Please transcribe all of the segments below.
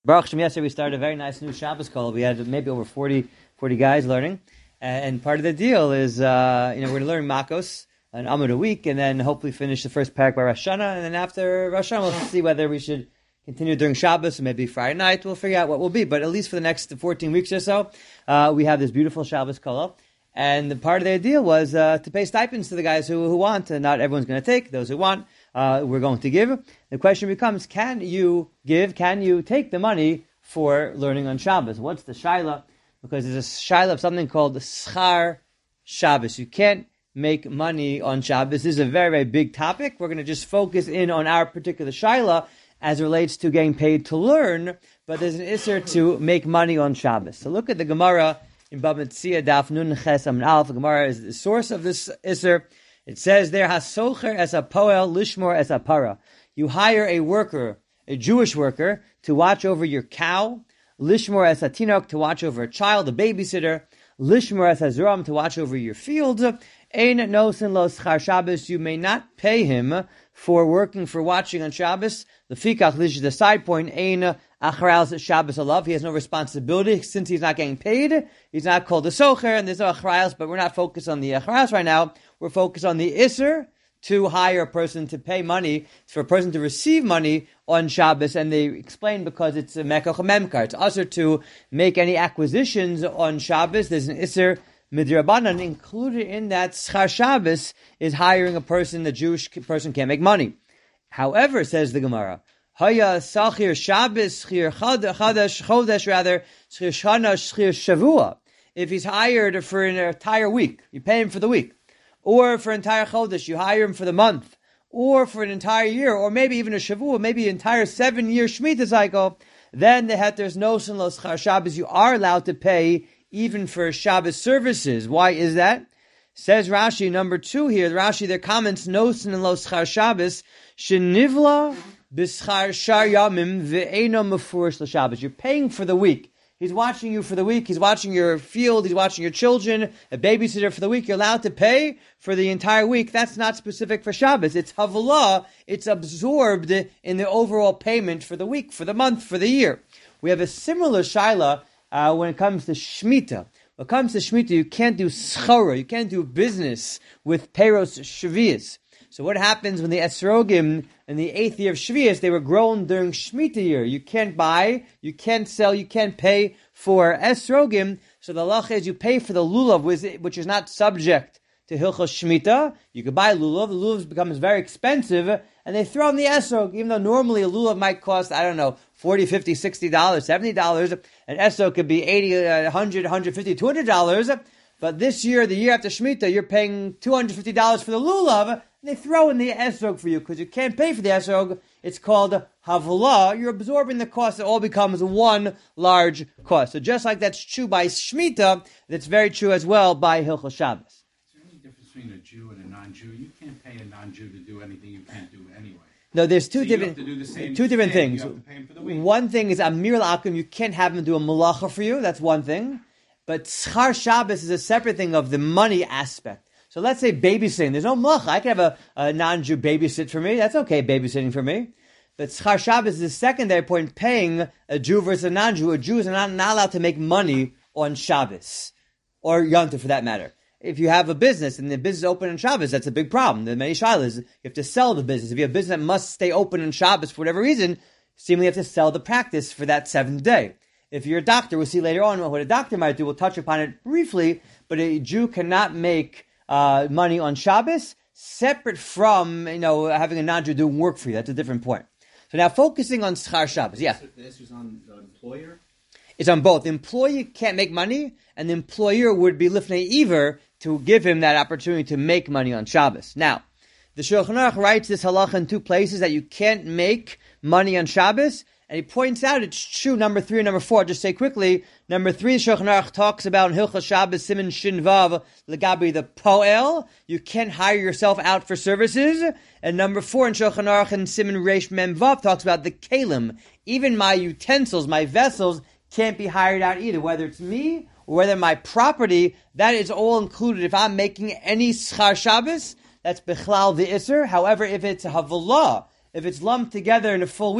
Baruch Hashem, yesterday we started a very nice new Shabbos call. We had maybe over 40 guys learning. And part of the deal is, we're going to learn Makos, an Amud a week, and then hopefully finish the first parak by Rosh Hashanah. And then after Rosh Hashanah, we'll see whether we should continue during Shabbos or maybe Friday night. We'll figure out what will be. But at least for the next 14 weeks or so, we have this beautiful Shabbos call. And the part of the deal was to pay stipends to the guys who want. And not everyone's going to take. Those who want, we're going to give. The question becomes, can you give? Can you take the money for learning on Shabbos? What's the shaila? Because there's a shaila of something called the schar Shabbos. You can't make money on Shabbos. This is a very, very big topic. We're going to just focus in on our particular shaila as it relates to getting paid to learn, but there's an isser to make money on Shabbos. So look at the Gemara in Bava Metzia, Daf Nun Ches Amud Aleph. The Gemara is the source of this isser. It says there, Hasocher es a poel lishmor es a para. You hire a worker, a Jewish worker, to watch over your cow, lishmor es a tinok, to watch over a child, a babysitter, lishmor es a zeram, to watch over your fields. Ein nosen lo schar Shabbos. You may not pay him for working, for watching on Shabbos. The fikach, this is the side point, ein achrayos Shabbos alav. He has no responsibility since he's not getting paid. He's not called a socher, and there's no achrayos, but we're not focused on the achrayos right now. We're focused on the isser to hire a person to pay money, for a person to receive money on Shabbos, and they explain because it's a mekach memkar. It's usher to make any acquisitions on Shabbos. There's an isser midrabanan included in that. Schar Shabbos is hiring a person. The Jewish person can't make money. However, says the Gemara, Haya sachir Shabbos, schir chodesh rather, schir shana, schir shavua. If he's hired for an entire week, you pay him for the week. Or for an entire chodesh, you hire him for the month. Or for an entire year, or maybe even a shavua, maybe an entire 7-year Shemitah cycle, then there's no lo schar Shabbos. You are allowed to pay even for Shabbos services. Why is that? Says Rashi, number 2 here, Rashi, their comments, nosen and lo schar Shabbos, shenivla b'schar shar yamim ve'eno mefurish l'Shabbos. You're paying for the week. He's watching you for the week. He's watching your field. He's watching your children. A babysitter for the week. You're allowed to pay for the entire week. That's not specific for Shabbos. It's Havlah. It's absorbed in the overall payment for the week, for the month, for the year. We have a similar shaila when it comes to Shemitah. When it comes to Shemitah, you can't do schora. You can't do business with Peros Shvius. So what happens when the esrogim in the 8th year of Shvius, they were grown during Shemitah year? You can't buy, you can't sell, you can't pay for esrogim. So the halacha is you pay for the lulav, which is not subject to Hilchos Shemitah. You could buy lulav. The lulav becomes very expensive, and they throw in the esrog. Even though normally a lulav might cost, $40, $50, $60, $70, an esrog could be $80, $100, $150, $200. But this year, the year after Shemitah, you're paying $250 for the lulav. They throw in the esrog for you because you can't pay for the esrog. It's called havlah. You're absorbing the cost. It all becomes one large cost. So just like that's true by Shemitah, that's very true as well by Hilchos Shabbos. Is there any difference between a Jew and a non-Jew? You can't pay a non-Jew to do anything you can't do anyway. No, there's two so different things. You have to pay him for the week. One thing is Amir al-Akim. You can't have him do a malacha for you. That's one thing. But Schar Shabbos is a separate thing of the money aspect. So let's say babysitting. There's no malacha. I can have a non-Jew babysit for me. That's okay, babysitting for me. But Schar Shabbos is the secondary point, paying a Jew versus a non-Jew. A Jew is not allowed to make money on Shabbos, or Yom Tov for that matter. If you have a business and the business is open on Shabbos, that's a big problem. The many shilas, you have to sell the business. If you have a business that must stay open on Shabbos for whatever reason, seemingly you have to sell the practice for that 7th day. If you're a doctor, we'll see later on what a doctor might do. We'll touch upon it briefly, but a Jew cannot make money on Shabbos separate from having a non-Jew doing work for you. That's a different point. So now focusing on Schar Shabbos, yeah. This is on the employer? It's on both. The employee can't make money, and the employer would be lifnei iver to give him that opportunity to make money on Shabbos. Now, the Shulchan Aruch writes this halacha in 2 places that you can't make money on Shabbos. And he points out it's true, number 3 and number 4. I'll just say quickly, number 3, Shulchan Aruch talks about in Hilchos Shabbos, Siman Shin Vav, Legabi, the Poel. You can't hire yourself out for services. And number 4 in Shulchan Aruch and Siman Reish Mem Vav talks about the Kalim. Even my utensils, my vessels, can't be hired out either. Whether it's me or whether my property, that is all included. If I'm making any Schar Shabbos, that's Bechlal the Isser. However, if it's Havlah, if it's lumped together in a full week,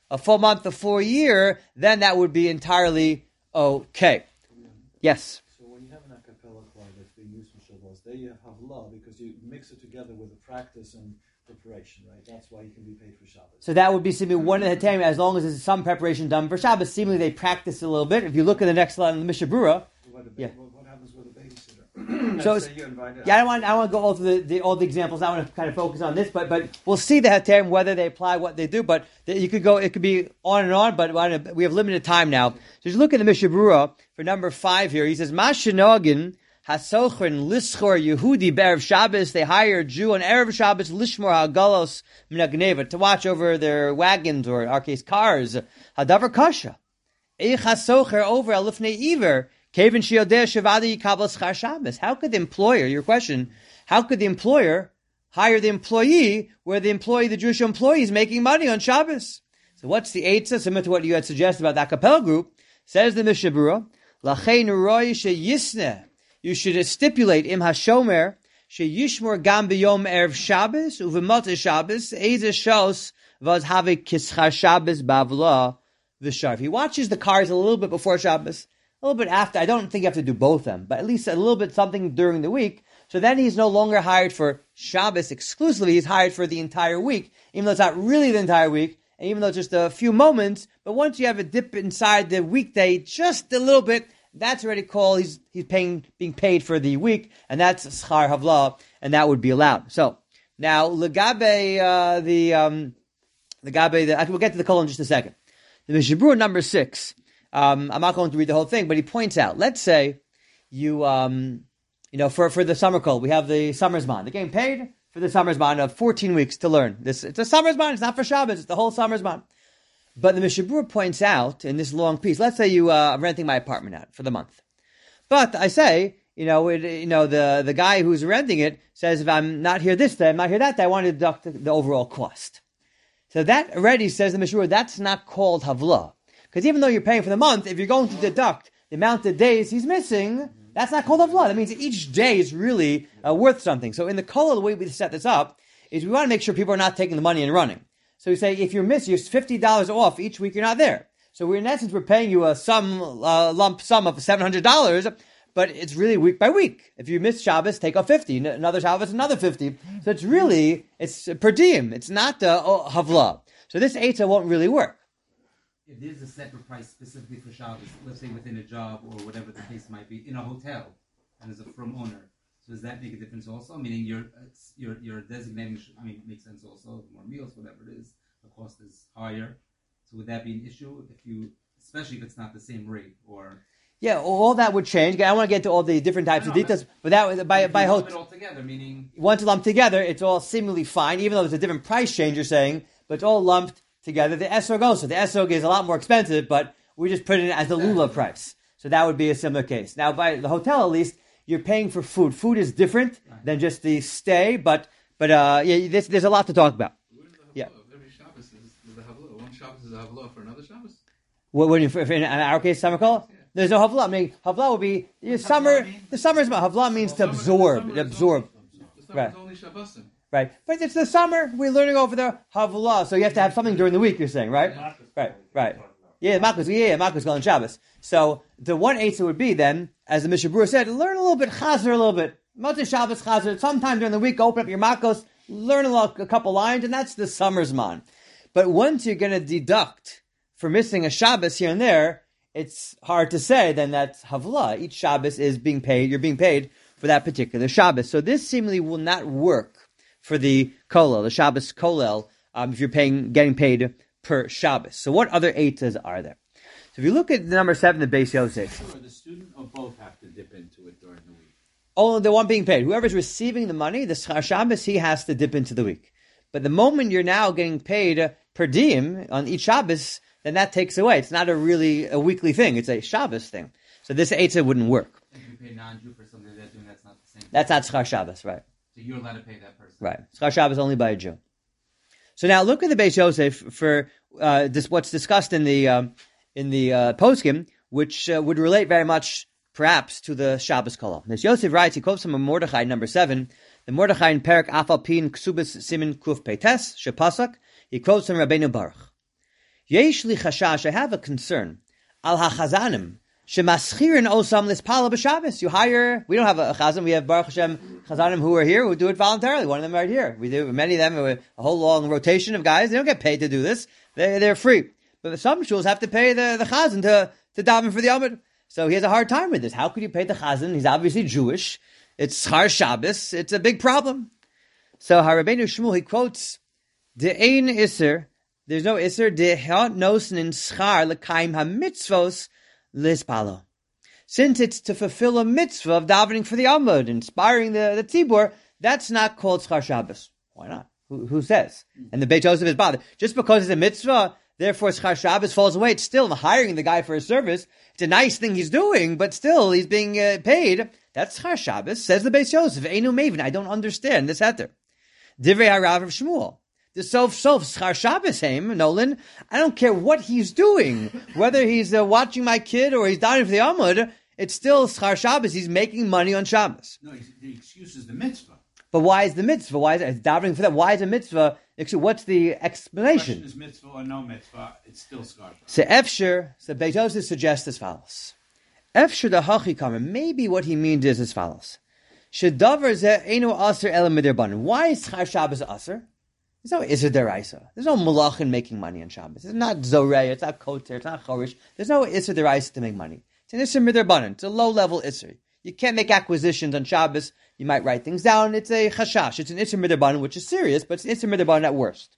a full month, a full year, then that would be entirely okay. Yes? So when you have an a cappella choir that's being used for Shabbos, there you have Havlah because you mix it together with the practice and preparation, right? That's why you can be paid for Shabbos. So that would be simply one of the Heterim, as long as there's some preparation done for Shabbos. Seemingly they practice a little bit. If you look at the next line in the Mishnah Berurah, What happens with a babysitter? So Let's say you invited I don't want to go all through all the examples. I want to kind of focus on this, but we'll see the Heterim, whether they apply what they do. But you could go; it could be on and on. But we have limited time now. So just look at the Mishnah Berurah for number 5 here. He says, "Mashenogin hasochrin lischor Yehudi be'erev Shabbos." They hire a Jew on erev Shabbos lishmor hagalos minagneva, to watch over their wagons, or in our case cars. Hadavar kasha eich hasocher over alifnei iver. How could the employer, your question, how could the employer hire the employee where the Jewish employee is making money on Shabbos? So what's the eitzah, similar to what you had suggested about that Kapel group? Says the Mishnah Berurah, Lachein roi sheyisneh. You should stipulate im hashomer sheyishmor gam b'yom erev Shabbos uv'moteh Shabbos ezeh shos vaz have kischar Shabbos bavla v'shar. If he watches the cars a little bit before Shabbos, a little bit after, I don't think you have to do both of them, but at least a little bit something during the week. So then he's no longer hired for Shabbos exclusively, he's hired for the entire week, even though it's not really the entire week, and even though it's just a few moments. But once you have a dip inside the weekday, just a little bit, that's already called, he's being paid for the week, and that's schar havlah, and that would be allowed. So, now, we'll get to the kol in just a second. The Mishnah Berurah number 6. I'm not going to read the whole thing, but he points out, let's say you, for the summer kol, we have the summer zman. They're getting paid for the summer zman of 14 weeks to learn. It's a summer zman, it's not for Shabbos, it's the whole summer zman. But the Mishnah Berurah points out in this long piece, let's say I'm renting my apartment out for the month. But I say, the guy who's renting it says, if I'm not here this day, I'm not here that day, I want to deduct the overall cost. So that already says the Mishnah Berurah, that's not called havlah. Because even though you're paying for the month, if you're going to deduct the amount of days he's missing, that's not called havlah. That means each day is really worth something. So in the kol, the way we set this up is we want to make sure people are not taking the money and running. So we say, if you're missing, you're $50 off each week, you're not there. So we're paying you a lump sum of $700, but it's really week by week. If you miss Shabbos, take off 50. Another Shabbos, another 50. So it's per diem. It's not havlah. So this eitzah won't really work. If there's a separate price specifically for Shabbos, let's say within a job or whatever the case might be, in a hotel, and as a firm owner, so does that make a difference also? Meaning you're designating, it makes sense also, more meals, whatever it is, the cost is higher. So would that be an issue especially if it's not the same rate, or? Yeah, all that would change. I want to get to all the different types of details, but that by lump it all together, meaning once lumped together, it's all seemingly fine, even though there's a different price change. You're saying, but it's all lumped together. The esrog also. The esrog is a lot more expensive, but we just put it in as the lulav price. So that would be a similar case. Now, by the hotel, at least, you're paying for food. Food is different than just the stay, but there's a lot to talk about. Yeah. Every Shabbos is a havlah. One Shabbos is a havlah for another Shabbos. In our case, summer call, there's no havlah. Havlah would be summer. The summer is havlah means to absorb. The summer is only Shabbosim. Right, but it's the summer. We're learning over the havlah, so you have to have something during the week. You're saying, right? Right. Yeah, Makos going Shabbos. So the 1/8 would be then, as the Mishnah Berurah said, learn a little bit chazer, a little bit Motzei Shabbos chazer. Sometime during the week, open up your Makos, learn a couple lines, and that's the summer zman. But once you're going to deduct for missing a Shabbos here and there, it's hard to say. Then that's havlah. Each Shabbos is being paid. You're being paid for that particular Shabbos. So this seemingly will not work for the kolel, the Shabbos kolel, if you're getting paid per Shabbos. So what other eitzahs are there? So if you look at the number 7, the Beis Yosef. Sure, the student or both have to dip into it during the week. Only the one being paid. Whoever's receiving the money, the Schar Shabbos, he has to dip into the week. But the moment you're now getting paid per diem on each Shabbos, then that takes away. It's not a weekly thing. It's a Shabbos thing. So this eitzah wouldn't work. If you pay non-Jew for something they're doing, that's not the same. That's not Schar Shabbos, right? So you're allowed to pay that person. Right. Schar Shabbos only by a Jew. So now look at the Beis Yosef for what's discussed in the poskim, which would relate very much, perhaps, to the Shabbos kolel. Beis Yosef writes, he quotes from a Mordechai, number 7, the Mordechai in Perak Afal Pin Ksubas Simin Kuf Peites Shepasak. He quotes from Rabbeinu Baruch. Yesh li chashash, I have a concern. Al hachazanim. Shemaschirin osam lispala b'Shabbos. You hire, we don't have a chazan, we have Baruch Hashem chazanim who are here, who do it voluntarily. One of them right here. We do, many of them, a whole long rotation of guys, they don't get paid to do this. They're free. But some shuls have to pay the chazan to daven for the Amud. So he has a hard time with this. How could you pay the chazan? He's obviously Jewish. It's Schar Shabbos. It's a big problem. So Harabeinu Shmuel, he quotes, De'ein Isser, there's no Isser, De'hat nosen in Schar l'kaim ha-mitzvos lispalo. Since it's to fulfill a mitzvah of davening for the Amud, inspiring the tzibur, that's not called Schar Shabbos. Why not? Who says? And the Beit Yosef is bothered. Just because it's a mitzvah, therefore Schar Shabbos falls away. It's still hiring the guy for his service. It's a nice thing he's doing, but still he's being paid. That's Schar Shabbos, says the Beit Yosef. Einu Maven, I don't understand this heter. Divrei Harav of Shmuel. The sof Schar Shabbos heim, Nolan. I don't care what he's doing, whether he's watching my kid or he's davening for the Amud. It's still Schar Shabbos. He's making money on Shabbos. No, the excuse is the mitzvah. But why is the mitzvah? Why is it davening for that? Why is a mitzvah? What's the explanation? The question is mitzvah or no mitzvah. It's still Schar Shabbos. So Efsher, so Beit Yosef suggests as follows. Efsher the Hachikamer. Maybe what he means is as follows. Shedavar ze enu aser elam midirbanan. Why is Schar Shabbos aser? There's no Isser Deraisa. There's no Malachin making money on Shabbos. It's not Zoreh, it's not Koter, it's not Chorish. There's no Isser Deraisa to make money. It's an Isser Midirbanan. It's a low-level Isser. You can't make acquisitions on Shabbos. You might write things down. It's a Chashash. It's an Isser Midirbanan, which is serious, but it's an Isser Midirbanan at worst.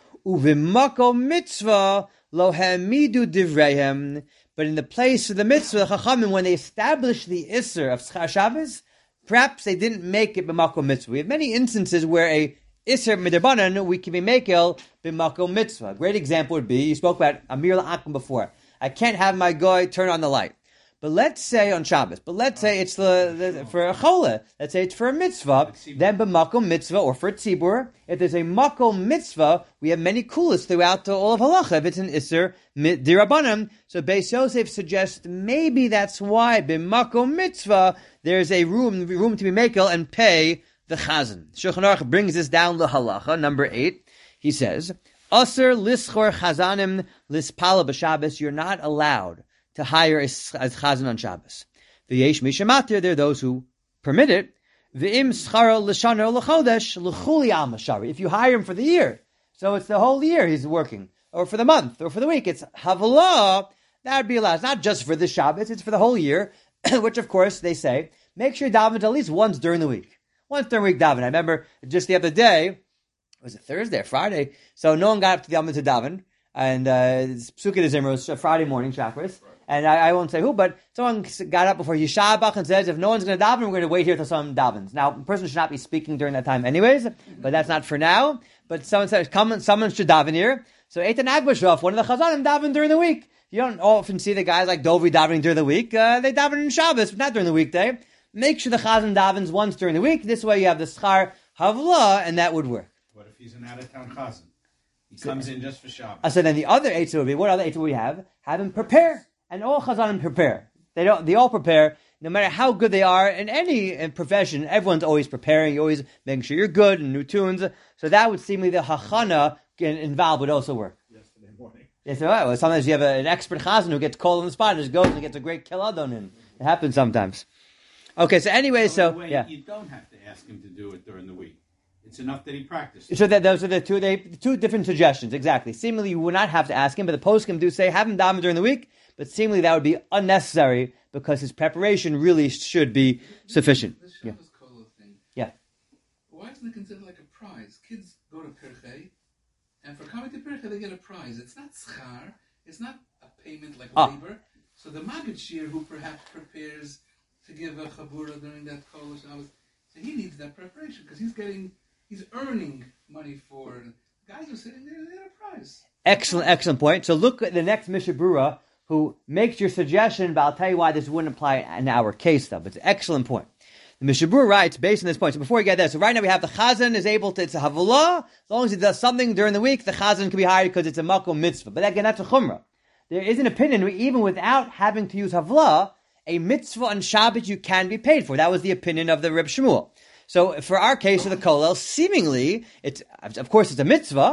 Uvimako mitzvah lo hamidu divreihem. But in the place of the mitzvah, the Chachamim, when they established the Isser of Schar Shabbos, perhaps they didn't make it b'mako mitzvah. We have many instances where a Isser midirbanan, we can be makel b'mako mitzvah. A great example would be, you spoke about Amir La'akim before. I can't have my guy turn on the light. But let's say on Shabbos, it's for a chola, let's say it's for a mitzvah, then b'mako mitzvah, or for a tzibur. If there's a mako mitzvah, we have many kulas throughout all of halacha. If it's an Isser dirabanan, so Beis Yosef suggests maybe that's why b'mako mitzvah, there's a room to be makel and pay the chazan. Shulchan Aruch brings this down to halacha, number 8. He says, Aser lischor chazanim lispala b'Shabbos. You're not allowed to hire as chazan on Shabbos. V'yesh mishamatir, there are those who permit it. V'im scharo l'shana l'chodesh l'chuli al mashari. If you hire him for the year, so it's the whole year he's working, or for the month, or for the week, it's havalah, that would be allowed. It's not just for the Shabbos, it's for the whole year, which of course they say, make sure you daven at least once during the week. Once during week daven. I remember just the other day, was it Thursday or Friday? So no one got up to the Amud to daven, and Psukkah de Zimra was Friday morning, chakras, and I won't say who, but someone got up before Yishabach and says, if no one's going to daven, we're going to wait here till someone davens. Now, a person should not be speaking during that time anyways, but that's not for now. But someone says, someone should daven here. So Eitan Agbashov, one of the Chazanim, daven during the week. You don't often see the guys like Dovi davening during the week. They daven in Shabbos, but not during the weekday. Make sure the chazan davens once during the week. This way you have the schar havla, and that would work. What if he's an out-of-town chazan? He comes in just for Shabbos. So then the other eitzah would be, what other eitzah would we have? Have him prepare. And all chazanim prepare. They all prepare, no matter how good they are. In any profession, everyone's always preparing. You're always making sure you're good and new tunes. So that would seem like the hachana involved would also work. Yesterday morning. Yes, right. Well, sometimes you have an expert chazan who gets called on the spot and just goes and gets a great kiladon in. It happens sometimes. Okay, so anyway, yeah. You don't have to ask him to do it during the week. It's enough that he practices. So those are the two different suggestions, exactly. Seemingly, you would not have to ask him, but the poskim do say, have him daven during the week, but seemingly that would be unnecessary because his preparation really should be sufficient. The Shabbos Kolo thing. Yeah. Why isn't it considered like a prize? Kids go to Pirchei, and for coming to Pirchei, they get a prize. It's not schar. It's not a payment like labor. So the Maggid Shir, who perhaps prepares to give a chabura during that Kol Shabbos, so he needs that preparation because he's earning money for it. Guys are sitting there, they get a prize. Excellent point. So look at the next Mishabura who makes your suggestion, but I'll tell you why this wouldn't apply in our case, though. But it's an excellent point. The Mishabura writes, based on this point, so before we get there, so right now we have the Chazan is able to, it's a Havulah, as long as he does something during the week, the Chazan can be hired because it's a Makom Mitzvah. But again, that's a Chumrah. There is an opinion, even without having to use Havulah, a mitzvah on Shabbat you can be paid for. That was the opinion of the Reb Shmuel. So for our case of the Kollel, seemingly, of course it's a mitzvah,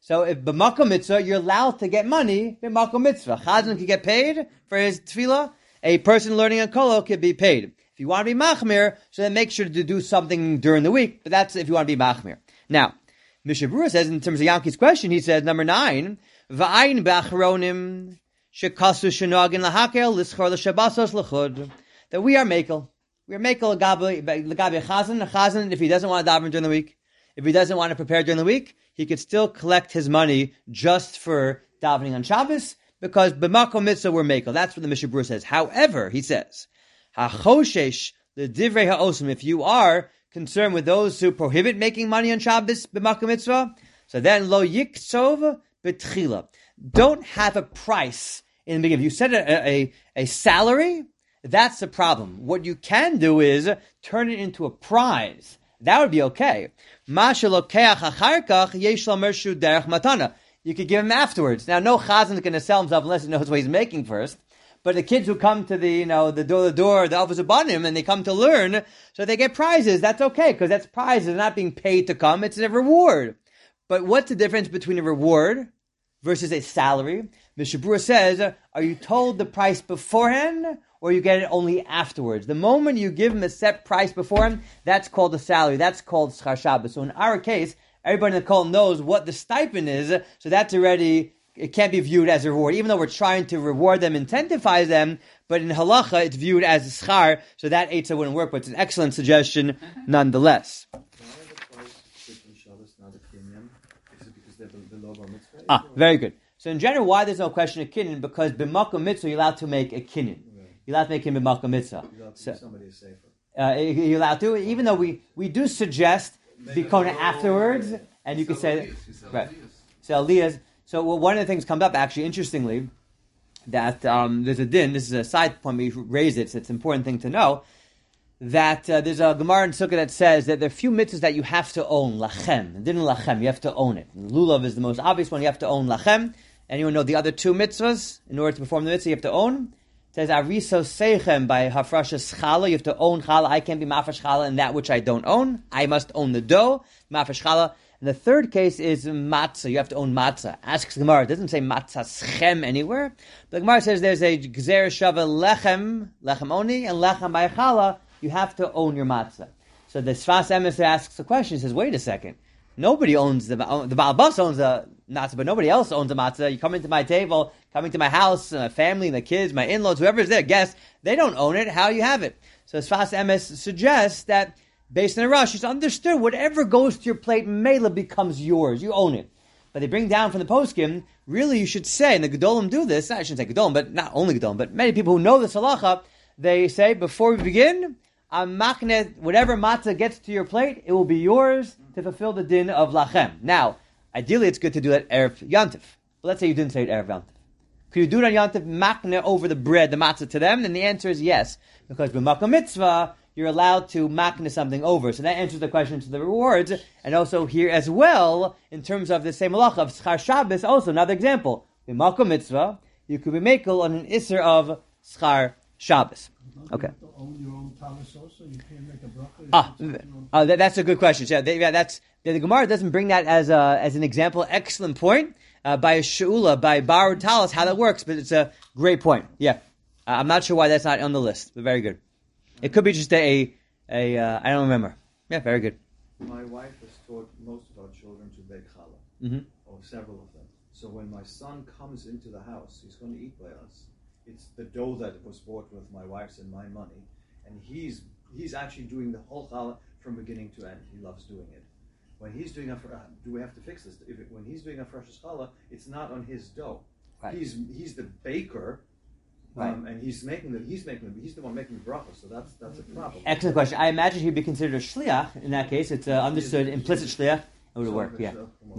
So if b'makom mitzvah, you're allowed to get money b'makom mitzvah. Chazan can get paid for his tefillah. A person learning a kollel could be paid. If you want to be machmir, so then make sure to do something during the week. But that's if you want to be machmir. Now, Mishnah Berurah says, in terms of Yanki's question, he says, number 9, v'ayin b'achronim shekasu shenogin lahakel lischor l'shabasos l'chud. That we are mekel. We are mekel l'gabe chazan. A chazan, if he doesn't want to daven during the week, if he doesn't want to prepare during the week, he could still collect his money just for davening on Shabbos, because b'makom mitzvah we're mekel. That's what the Mishnah Berurah says. However, he says, hachoshesh l'divrei ha'osim. If you are concerned with those who prohibit making money on Shabbos b'makom mitzvah, so then lo yiksov b'tchila. Don't have a price in the beginning. If you set a salary, that's the problem. What you can do is turn it into a prize. That would be okay. You could give him afterwards. Now, no chazan is going to sell himself unless he knows what he's making first. But the kids who come to the door, the office of Banim, and they come to learn, so they get prizes. That's okay, because that's prizes. They're not being paid to come. It's a reward. But what's the difference between a reward versus a salary? Mishnah Berurah says, are you told the price beforehand, or you get it only afterwards? The moment you give him a set price beforehand, that's called a salary. That's called schar Shabbos. So in our case, everybody in the call knows what the stipend is, so that's already, it can't be viewed as a reward. Even though we're trying to reward them, incentivize them, but in halacha, it's viewed as a schar, so that eitzah wouldn't work, but it's an excellent suggestion nonetheless. Why are the price different Shabbos, not a kinyan? Is it because they're below bar mitzvah? Very good. So in general, why there's no question of kinyan? Because b'makom mitzvah, you're allowed to make a kinyan. You're allowed to make him b'makom mitzvah. You're allowed to So, give somebody a safer. you're allowed to, even though we do suggest bikona afterwards, and you can say, right. So aliyahs. So one of the things comes up, actually, interestingly, that there's a din, this is a side point, we raise it, so it's an important thing to know, that there's a Gemara in Sukkah that says that there are a few mitzvahs that you have to own, lachem, din lachem, you have to own it. And lulav is the most obvious one, you have to own lachem. Anyone know the other two mitzvahs? In order to perform the mitzvah, you have to own. It says, ariso seichem, by hafrashas challah, you have to own challah. I can't be mafresh challah in that which I don't own. I must own the dough, mafresh challah. And the third case is matzah. You have to own matzah. Asks the Gemara. It doesn't say matzah schem anywhere. The Gemara says there's a gzer shava lechem oni, and lechem by challah. You have to own your matzah. So the Sfas Emes asks the question. He says, wait a second. Nobody owns the Baal Bas owns the matzah, but nobody else owns the matzah. You come into my table, coming to my house, my family, the kids, my in-laws, whoever's there, guests, they don't own it. How you have it? So Sfas Emes suggests that based on a rush, it's understood whatever goes to your plate, mela becomes yours. You own it. But they bring down from the poskim, really you should say, and the Gedolim do this, I shouldn't say Gedolim, but not only Gedolim, but many people who know this halacha, they say, before we begin, whatever matzah gets to your plate, it will be yours to fulfill the din of lachem. Now, ideally it's good to do that Erev Yantif. But let's say you didn't say it Erev Yantif. Could you do it on Yantif, makne over the bread, the matzah to them? And the answer is yes. Because b'makom mitzvah, you're allowed to makne something over. So that answers the question to the rewards. And also here as well, in terms of the same halacha of schar Shabbos, also another example. B'makom mitzvah, you could be makel on an isser of schar Shabbos. Okay. You have to own your own talis also? You can't make a bracha? That's a good question. Yeah, the Gemara doesn't bring that as an example. Excellent point by a she'ula, by borrowed talis, how that works, but it's a great point. Yeah. I'm not sure why that's not on the list, but very good. It could be just I don't remember. Yeah, very good. My wife has taught most of our children to bake challah, or several of them. So when my son comes into the house, he's going to eat by us. It's the dough that was bought with my wife's and my money, and he's actually doing the whole challah from beginning to end. He loves doing it. When he's doing do we have to fix this? When he's doing a fresh challah, it's not on his dough. Right. He's the baker. Right. And he's the one making the bracha, so that's a problem. Excellent question. I imagine he'd be considered a shliach in that case. It's understood implicit shliach. It would work. Yeah.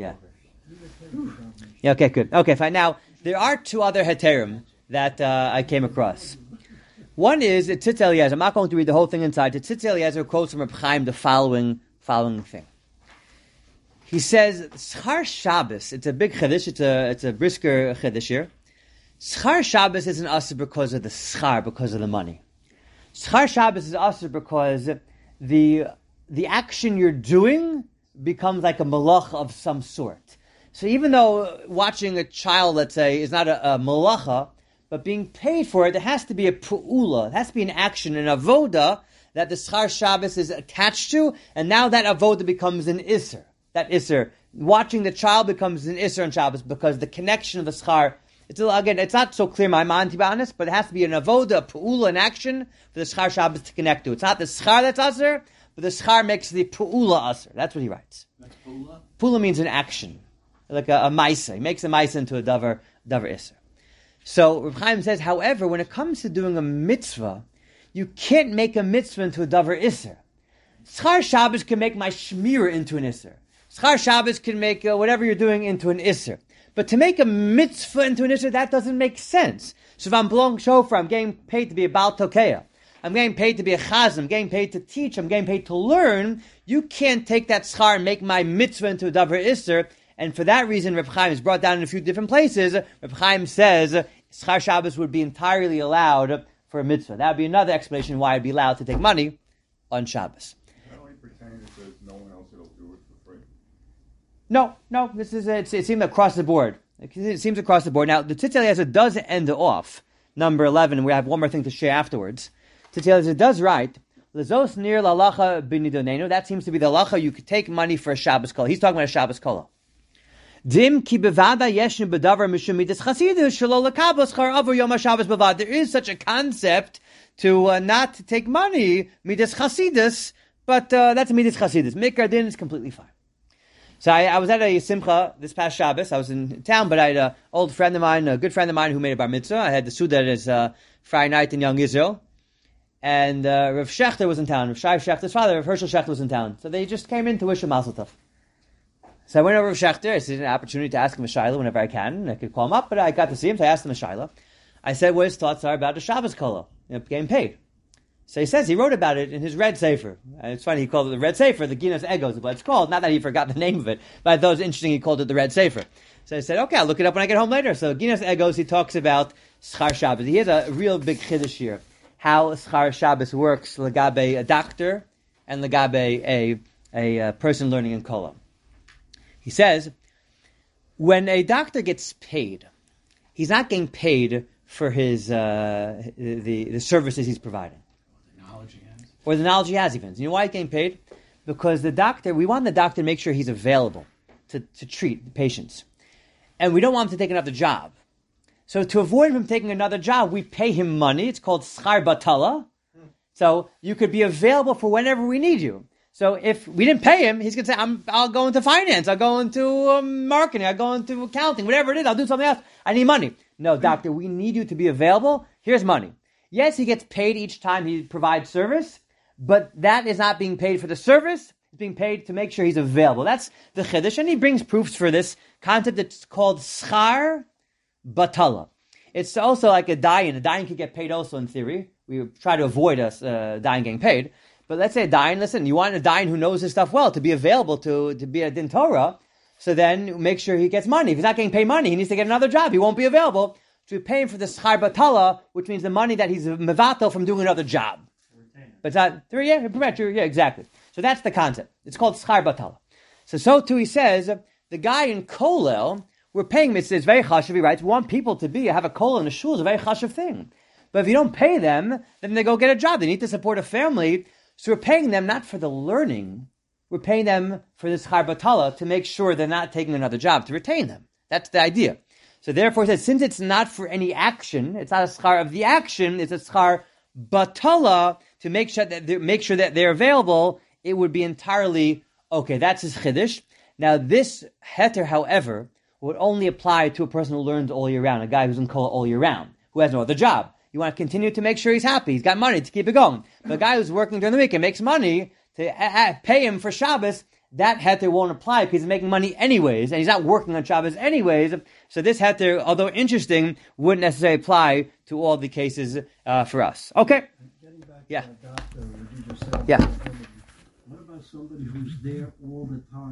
Yeah. Okay. Good. Okay. Fine. Now there are two other heterim that I came across. One is Tzitz Eliezer. I'm not going to read the whole thing inside. Tzitz Eliezer quotes from Reb Chaim the following thing. He says, "Schar Shabbos." It's a big chiddush. It's a brisker chiddush here. Schar Shabbos isn't asur because of the schar, because of the money. Schar Shabbos is asur because the action you're doing becomes like a malach of some sort. So even though watching a child, let's say, is not a malacha, but being paid for it, there has to be a pu'ula. It has to be an action, an avoda, that the Schar Shabbos is attached to, and now that avoda becomes an isser. That isser. Watching the child becomes an isser on Shabbos because the connection of the Schar, it's not so clear in my mind, to be honest, but it has to be an avoda, a pu'ula, an action for the Schar Shabbos to connect to. It's not the Schar that's asr, but the Schar makes the pu'ula asr. That's what he writes. That's pu'ula? Pu'ula means an action. Like a maisa. He makes a maisa into a davar isser. So Reb Chaim says, however, when it comes to doing a mitzvah, you can't make a mitzvah into a davar isser. Schar Shabbos can make my shmira into an isser. Schar Shabbos can make whatever you're doing into an isser. But to make a mitzvah into an isser, that doesn't make sense. So if I'm blowing shofar, I'm getting paid to be a Baal Tokeya. I'm getting paid to be a chazan. I'm getting paid to teach. I'm getting paid to learn. You can't take that schar and make my mitzvah into a davar isser. And for that reason, Reb Chaim is brought down in a few different places. Reb Chaim says Schar Shabbos would be entirely allowed for a mitzvah. That would be another explanation why I'd be allowed to take money on Shabbos. That only pertains if there's no one else that'll do it for free. No. This is it seems across the board. It seems across the board. Now the Tzitz Eliezer does end off number 11, and we have one more thing to share afterwards. Tzitz Eliezer does write. L'zos nir lalacha b'nidonenu. That seems to be the halacha. You could take money for a Shabbos kol. He's talking about a Shabbos kol. Dim ki bevada yeshnu bedavar mishum midas chasidus shelo lekabos char avur yom haShabbos bevad. There is such a concept to not take money midas chasidus, but that's a midas chasidus. Mikra din is completely fine. So I was at a simcha this past Shabbos. I was in town, but I had an old friend of mine, a good friend of mine who made a bar mitzvah. I had the Suda at his Friday night in Young Israel. And Rav Shechter was in town. Rav Shai Shechter's father, Rav Hershel Shechter, was in town. So they just came in to wish him mazel tov. So I went over to Shechter. I said an opportunity to ask him a shayla whenever I can. I could call him up, but I got to see him, so I asked him a shayla. I said what his thoughts are about the Shabbos kolo, getting paid. So he says he wrote about it in his Red Sefer. And it's funny, he called it the Red Sefer, the Ginas Egos is what it's called. Not that he forgot the name of it, but I thought it was interesting he called it the Red Sefer. So I said, okay, I'll look it up when I get home later. So Ginas Egos, he talks about Schar Shabbos. He has a real big chiddush here, how Schar Shabbos works legabe a doctor and legabe a person learning in kolam. He says, when a doctor gets paid, he's not getting paid for his the services he's providing. Or the knowledge he has even. You know why he's getting paid? Because we want the doctor to make sure he's available to treat the patients. And we don't want him to take another job. So to avoid him taking another job, we pay him money. It's called schar batala. So you could be available for whenever we need you. So if we didn't pay him, he's going to say, I'll go into finance, I'll go into marketing, I'll go into accounting, whatever it is, I'll do something else. I need money. No, doctor, we need you to be available. Here's money. Yes, he gets paid each time he provides service, but that is not being paid for the service. It's being paid to make sure he's available. That's the chiddush, and he brings proofs for this concept that's called schar batala. It's also like a dayan. A dayan could get paid also in theory. We try to avoid us dayan getting paid. But let's say a dayan, listen, you want a dayan who knows his stuff well to be available to be a din Torah, so then make sure he gets money. If he's not getting paid money, he needs to get another job. He won't be available. So we pay him for the schar batala, which means the money that he's mevatel from doing another job. But it's not, yeah, exactly. So that's the concept. It's called schar batala. So too he says, the guy in Kolel, we're paying him, it's very chashuv, he writes, we want people to have a Kolel in a shul is a very chashuv thing. But if you don't pay them, then they go get a job. They need to support a family. So we're paying them not for the learning, we're paying them for this schar batala to make sure they're not taking another job, to retain them. That's the idea. So therefore, it says, since it's not for any action, it's not a schar of the action, it's a schar batala to make sure that they're available, it would be entirely okay. That's his chiddush. Now this heter, however, would only apply to a person who learns all year round, a guy who's in kola all year round, who has no other job. You want to continue to make sure he's happy. He's got money to keep it going. But a guy who's working during the week and makes money to pay him for Shabbos, that heter won't apply because he's making money anyways, and he's not working on Shabbos anyways. So this heter, although interesting, wouldn't necessarily apply to all the cases for us. Okay? Getting back Yeah. to the doctor, what you just said. Yeah. What about somebody who's there all the time?